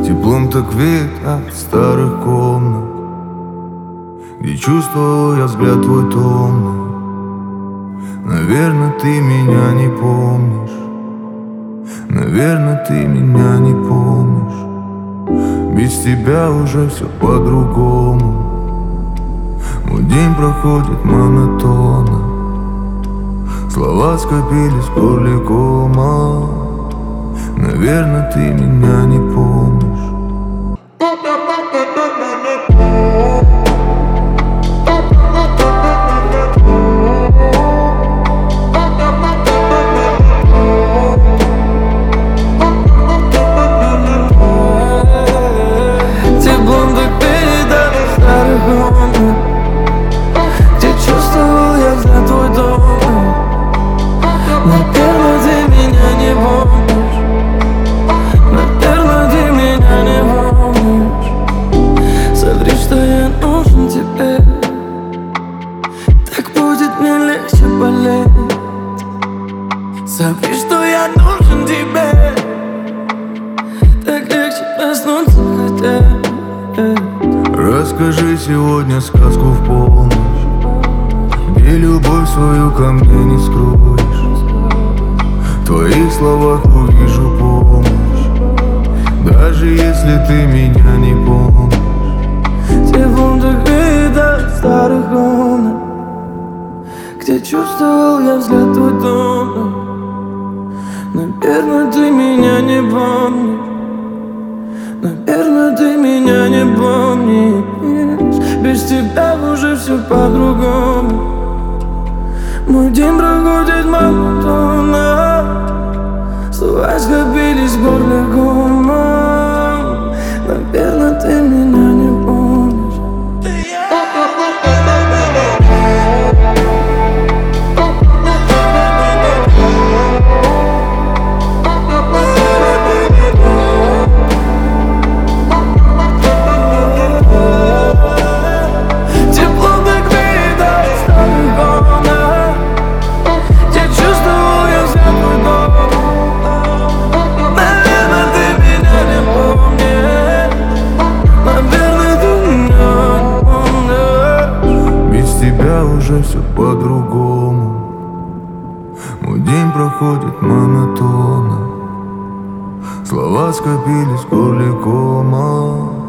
Теплом так веет от старых комнат, где чувствовал я взгляд твой томный. Наверное, ты меня не помнишь. Наверное, ты меня не помнишь. Без тебя уже все по-другому. Мой день проходит монотонно. Слова скопились в горле кома. Наверное, ты меня не помнишь. Где чувствовал я взгляд твой добрый. Наверное, ты меня не помнишь. Наверное, ты меня не помнишь. Соври, что я нужен тебе. Так будет мне легче болеть. Соври, что я нужен тебе. Так легче проснуться хотеть. Расскажи сегодня сказку в полночь, где любовь свою ко мне не скроешь. В твоих словах увижу помощь, даже если ты меня не помнишь. Теплом так веет от старых комнат, где чувствовал я взгляд твой добрый. Наверное, ты меня не помнишь. Наверное, ты меня не помнишь. Без тебя уже все по-другому. Мой день проходит монотонно. Слова скопились в горле комом. Наверное, ты меня не помнишь. Уже все по-другому. Мой день проходит монотонно. Слова скопились в горле кома.